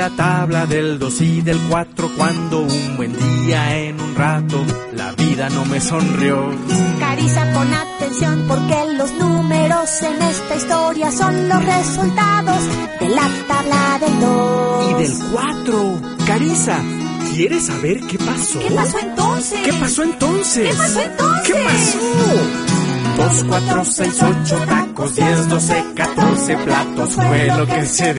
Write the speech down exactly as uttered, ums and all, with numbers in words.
la tabla del dos y del cuatro, cuando un buen día en un rato la vida no me sonrió. Carissa, pon atención porque los números en esta historia son los resultados de la tabla del dos y del cuatro. Carissa, ¿quieres saber qué pasó? ¿Qué pasó entonces? ¿Qué pasó entonces? ¿Qué pasó entonces? ¿Qué pasó? Dos, cuatro, seis, ocho tacos, diez, doce, catorce platos fue lo que se